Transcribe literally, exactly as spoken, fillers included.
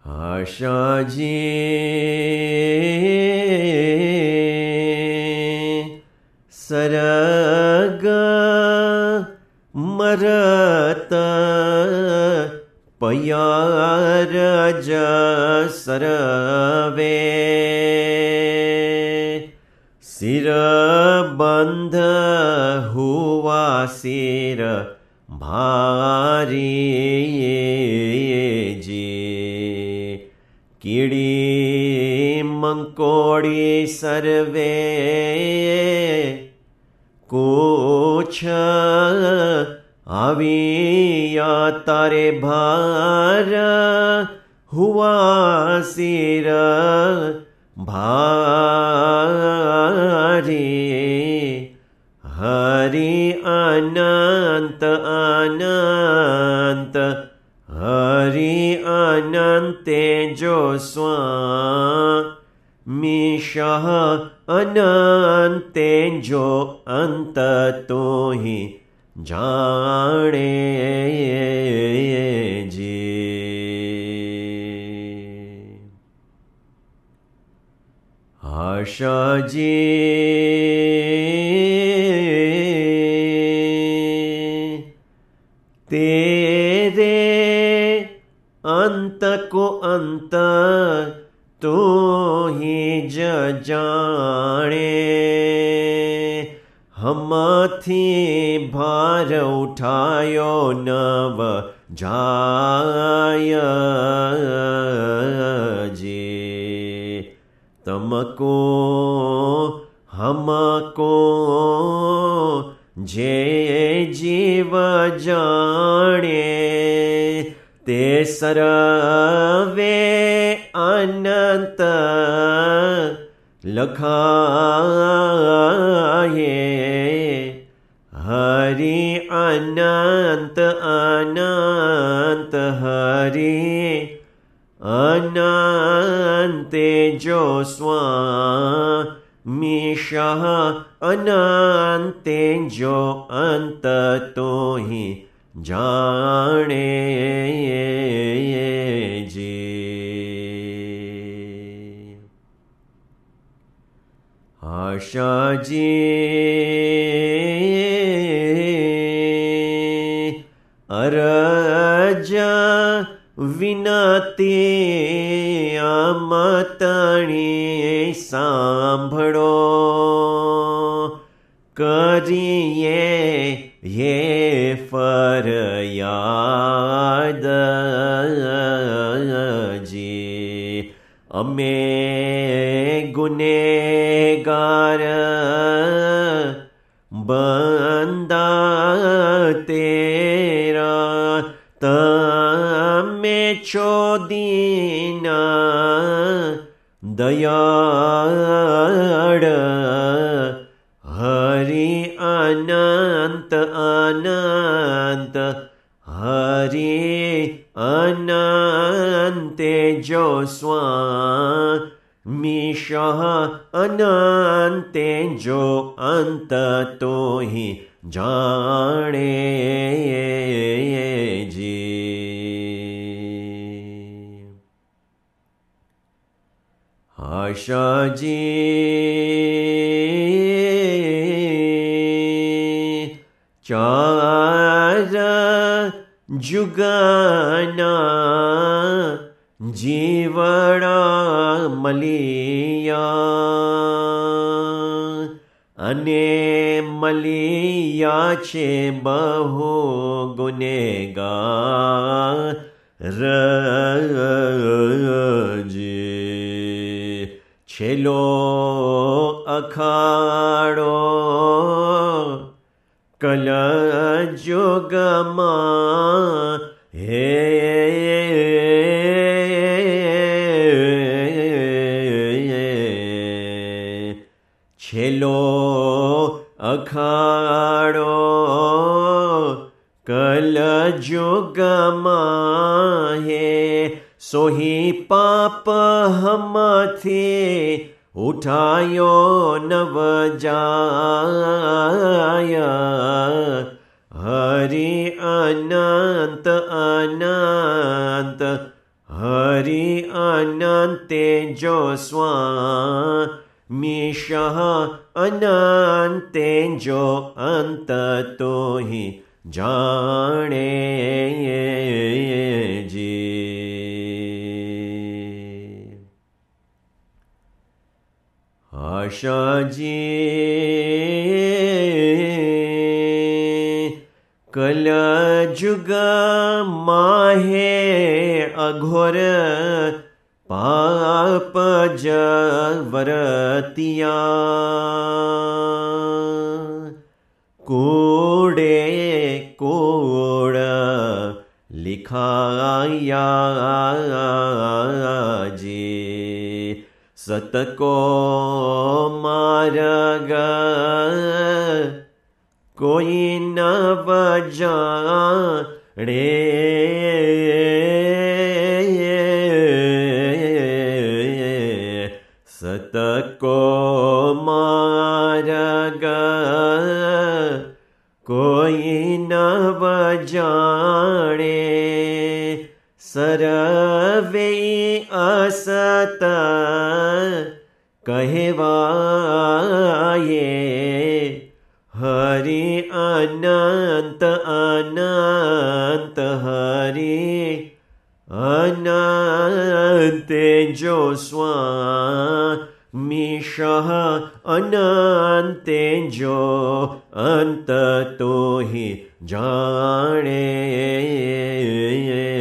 આશાજી સરગ મરત પયાર જ survey sir બંધ હુવા sir ભારી જી કીડી મંકોડી સર્વે કુછ આવિયા તારે ભાર હુવા સિર ભારી હરિ અનંત અનંત હરિ અનંતે જો સ્વામીશ અનંતે જો અંત તોહિ જાણે જી આશાજી તેરે અંત કો અંત તું હી જ જાણે હમથી ભાર ઉઠાયો નવ જાય જી તમકો હમકો જે જીવ જાણે તે સર્વે અનંત લખાયે હરિ અનંત અનંત હરિ અનંતે જો સ્વામીશ અનંતે જો અંત તોહિ જાણે જી આશાજી અરજ વિનતી અમતણી સાંભળો કરીએ યે ફરયાદ જી અમે ગુનેગાર બંદા તેરા તમે છો દીના દયાળ હરિ અનંત અનંત હરિ અનંતે જો સ્વામીશ અનંતે જો અંત તોહિ જાણે જી આશાજી ચાર જુગના જીવડા મલિયા અને મલિયા છે બહુ ગુનેગાર જી છેલ્લો અખાડો કલયુગમાં હે છેલ્લો અખાડો કલયુગમાં હે સોહી પાપ હમથી ઉઠાયો નવ જાય હરિ અનંત અનંત હરિ અનંતે જો સ્વામીશઃ અનંતે જો અંત તો હિ જાણે જી. આશાજી કલજુગ માહે અઘોર પાપ જવરતિયા કૂડે કૂડ લિખાયાજી સતકો માર્ગ કોઈ ન જાણે સતકો માર્ગ કોઈ ન જાણે સર્વે અસત કહેવાયે હરિ અનંત અનંત હરિ અનંતે જો સ્વામીશઃ અનંતે જો અંત તો હિ જાણે